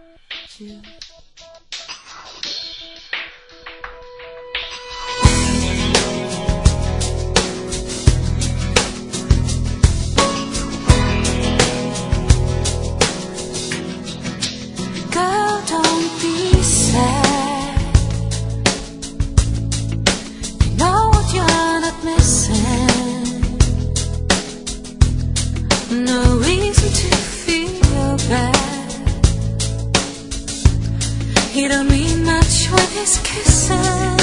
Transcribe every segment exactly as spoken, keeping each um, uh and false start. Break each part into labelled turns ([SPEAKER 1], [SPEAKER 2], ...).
[SPEAKER 1] you. Girl, don't be sad. You know what you're not missing. No reason to feel bad. He don't mean much when he's kissing.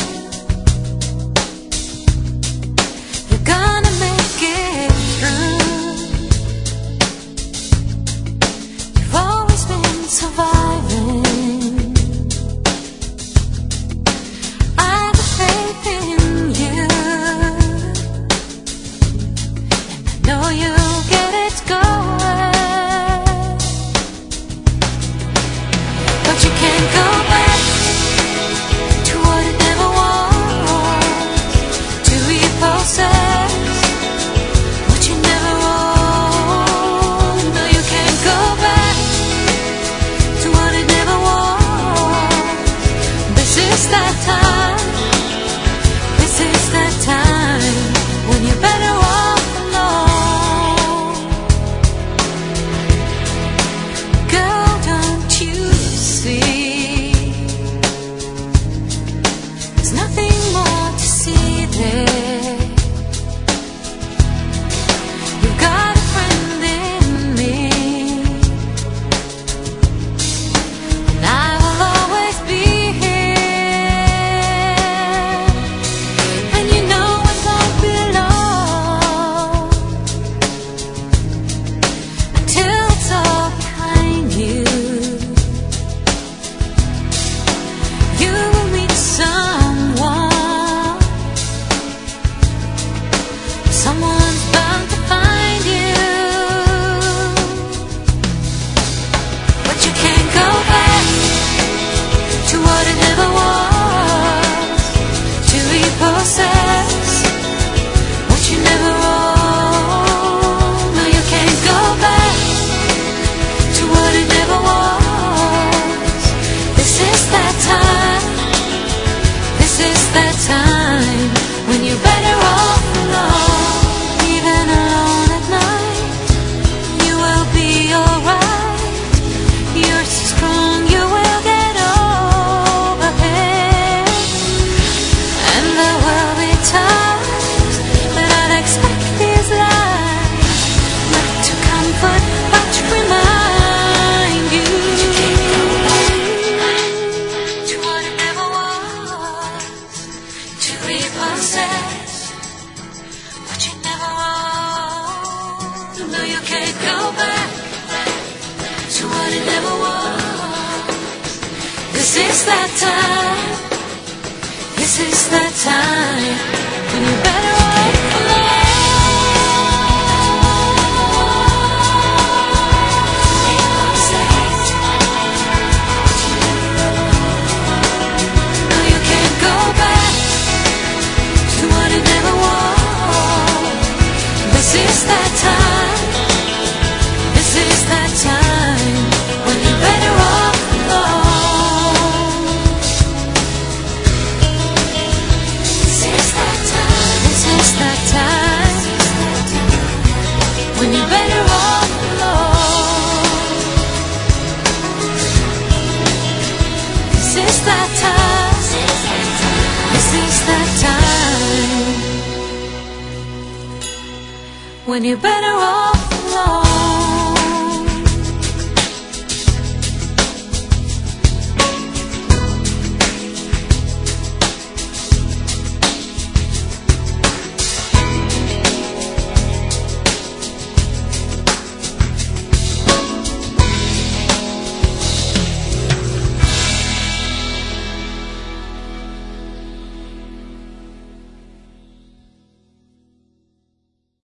[SPEAKER 1] You're gonna make it through. You've always been surviving. I have faith in you, and I know you'll get it going. But you can't go back to what it never was, to repossess what you never owned. No, you can't go back to what it never was. This is that time, this is that time when you're better off alone. Girl, don't you see? There's nothing more to see there. You've got a friend in me, and I will always be here. And you know I won't be long until it's all behind you. You will meet someone, someone's bound to find you. But you can't go back to what it never was, to repossess what you never owned. No, you can't go back to what it never was. This is that time, this is that time when you're better off alone. Even alone at night, you will be alright. You're so strong, you will get over it. And there will be times that I'll expect these lies, not to comfort but to remind you to what it never was, to repossess what you never owned. No, you can't go back to what it never was. This is that time, this is that time when you're better off alone. No, you can't go back to what it never was. This is that time, this is that time when you're better off alone. This is that time, this is that time when you're better off alone. This is that time, this is that time when you're better off alone.